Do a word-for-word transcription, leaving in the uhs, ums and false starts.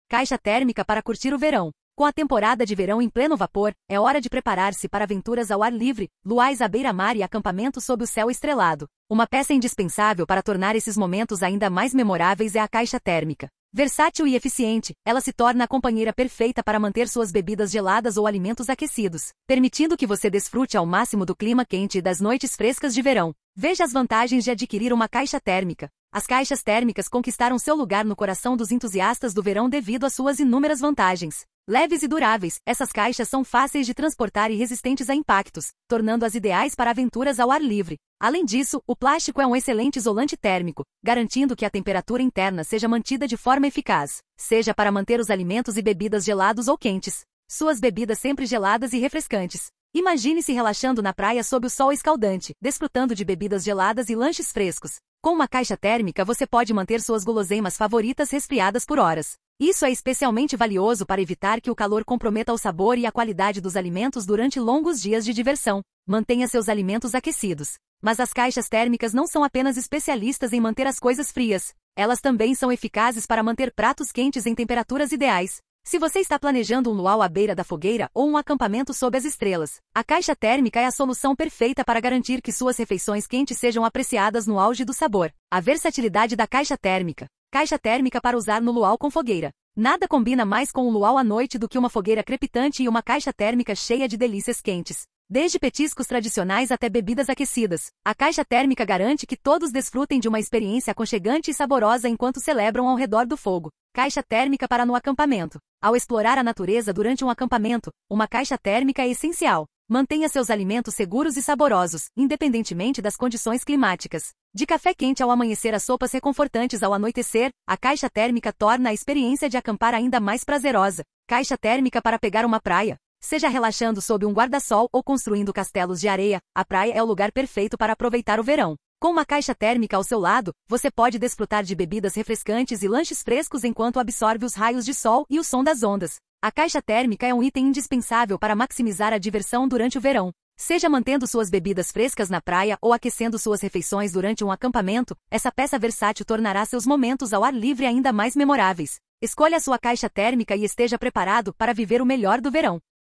Caixa térmica para curtir o verão. Com a temporada de verão em pleno vapor, é hora de preparar-se para aventuras ao ar livre, luais à beira-mar e acampamento sob o céu estrelado. Uma peça indispensável para tornar esses momentos ainda mais memoráveis é a caixa térmica. Versátil e eficiente, ela se torna a companheira perfeita para manter suas bebidas geladas ou alimentos aquecidos, permitindo que você desfrute ao máximo do clima quente e das noites frescas de verão. Veja as vantagens de adquirir uma caixa térmica. As caixas térmicas conquistaram seu lugar no coração dos entusiastas do verão devido às suas inúmeras vantagens. Leves e duráveis, essas caixas são fáceis de transportar e resistentes a impactos, tornando-as ideais para aventuras ao ar livre. Além disso, o plástico é um excelente isolante térmico, garantindo que a temperatura interna seja mantida de forma eficaz, seja para manter os alimentos e bebidas gelados ou quentes. Suas bebidas sempre geladas e refrescantes. Imagine-se relaxando na praia sob o sol escaldante, desfrutando de bebidas geladas e lanches frescos. Com uma caixa térmica você pode manter suas guloseimas favoritas resfriadas por horas. Isso é especialmente valioso para evitar que o calor comprometa o sabor e a qualidade dos alimentos durante longos dias de diversão. Mantenha seus alimentos aquecidos. Mas as caixas térmicas não são apenas especialistas em manter as coisas frias. Elas também são eficazes para manter pratos quentes em temperaturas ideais. Se você está planejando um luau à beira da fogueira ou um acampamento sob as estrelas, a caixa térmica é a solução perfeita para garantir que suas refeições quentes sejam apreciadas no auge do sabor. A versatilidade da caixa térmica. Caixa térmica para usar no luau com fogueira. Nada combina mais com um luau à noite do que uma fogueira crepitante e uma caixa térmica cheia de delícias quentes. Desde petiscos tradicionais até bebidas aquecidas, a caixa térmica garante que todos desfrutem de uma experiência aconchegante e saborosa enquanto celebram ao redor do fogo. Caixa térmica para no acampamento. Ao explorar a natureza durante um acampamento, uma caixa térmica é essencial. Mantenha seus alimentos seguros e saborosos, independentemente das condições climáticas. De café quente ao amanhecer a sopas reconfortantes ao anoitecer, a caixa térmica torna a experiência de acampar ainda mais prazerosa. Caixa térmica para pegar uma praia. Seja relaxando sob um guarda-sol ou construindo castelos de areia, a praia é o lugar perfeito para aproveitar o verão. Com uma caixa térmica ao seu lado, você pode desfrutar de bebidas refrescantes e lanches frescos enquanto absorve os raios de sol e o som das ondas. A caixa térmica é um item indispensável para maximizar a diversão durante o verão. Seja mantendo suas bebidas frescas na praia ou aquecendo suas refeições durante um acampamento, essa peça versátil tornará seus momentos ao ar livre ainda mais memoráveis. Escolha sua caixa térmica e esteja preparado para viver o melhor do verão.